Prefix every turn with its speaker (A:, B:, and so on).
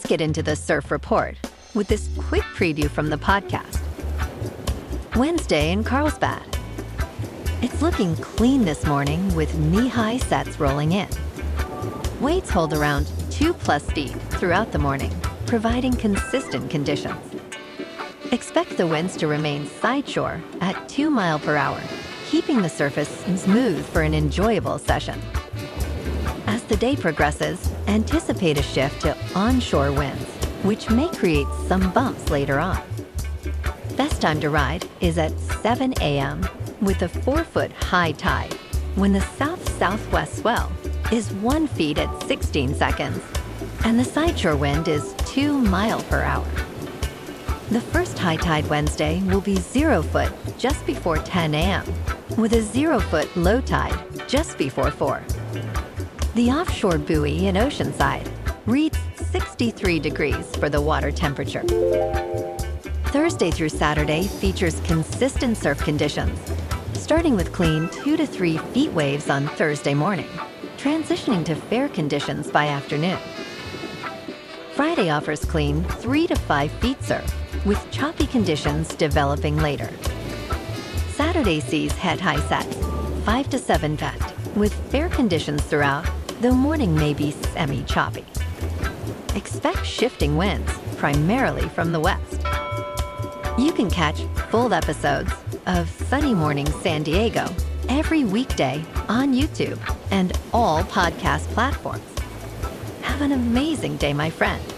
A: get into the surf report with this quick preview from the podcast. Wednesday in Carlsbad. It's looking clean this morning with knee-high sets rolling in. Waves hold around 2+ feet throughout the morning, providing consistent conditions. Expect the winds to remain sideshore at 2 miles per hour, keeping the surface smooth for an enjoyable session. As the day progresses, anticipate a shift to onshore winds, which may create some bumps later on. Best time to ride is at 7 a.m. with a 4-foot high tide, when the south-southwest swell is 1 foot at 16 seconds, and the sideshore wind is 2 miles per hour. The first high tide Wednesday will be 0 foot just before 10 a.m., with a 0 foot low tide just before 4. The offshore buoy in Oceanside reads 63 degrees for the water temperature. Thursday through Saturday features consistent surf conditions, starting with clean 2 to 3 feet waves on Thursday morning, transitioning to fair conditions by afternoon. Friday offers clean 3 to 5 feet surf, with choppy conditions developing later. Saturday sees head-high sets, 5 to 7 feet, with fair conditions throughout, though morning may be semi-choppy. Expect shifting winds, primarily from the west. You can catch full episodes of Sunny Morning San Diego every weekday on YouTube and all podcast platforms. Have an amazing day, my friend.